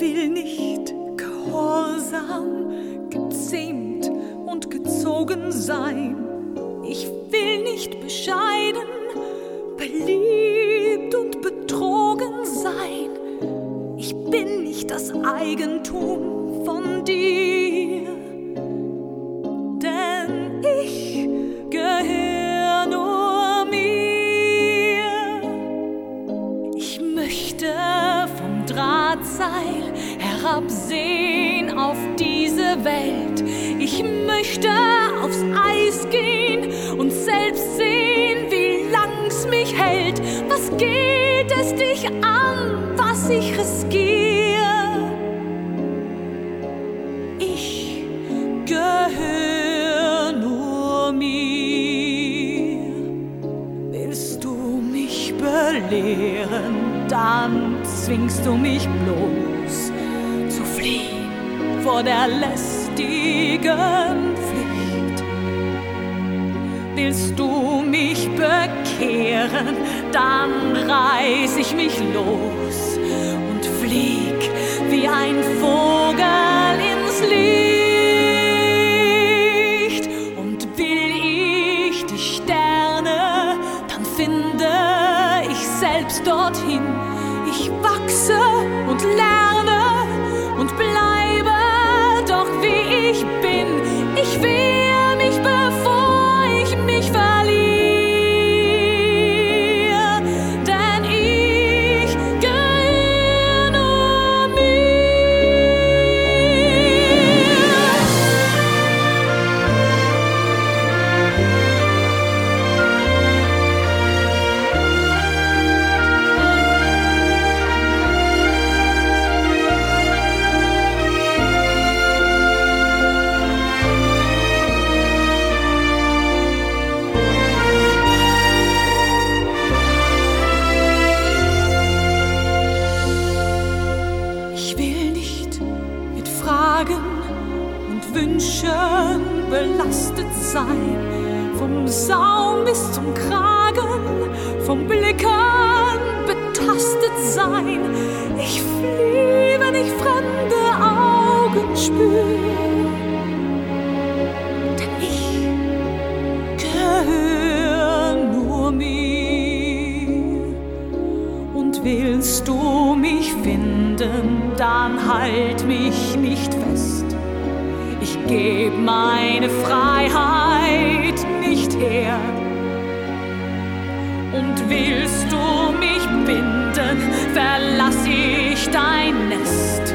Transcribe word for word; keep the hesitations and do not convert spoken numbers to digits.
will nicht gehorsam, gezähmt und gezogen sein. Ich will nicht bescheiden, beliebt und betrogen sein. Ich bin nicht das Eigentum von dir, denn ich gehöre nur mir. Ich möchte vom Drahtseil herabsehen auf diese Welt. Ich möchte aufs Eis gehen und selbst sehen, wie lang's mich hält. Was geht es dich an, was ich riskiere? Ich gehöre nur mir. Willst du mich belehren, dann zwingst du mich bloß zu fliehen vor der lästigen Pflicht. Willst du mich bekehren, dann reiß ich mich los und flieg wie ein Vogel ins Licht. Und will ich die Sterne, dann finde ich selbst dorthin. Ich wachse und lerne und bleibe doch wie ich bin. Ich wehr mich, bevor ich mich verliere, denn ich gehöre nur und Wünschen belastet sein, vom Saum bis zum Kragen, vom Blicken betastet sein. Ich flieh, wenn ich fremde Augen spür, denn ich gehöre nur mir. Und willst du mich finden, dann halt mich nicht fest. Ich geb meine Freiheit nicht her. Und willst du mich binden, verlass ich dein Nest.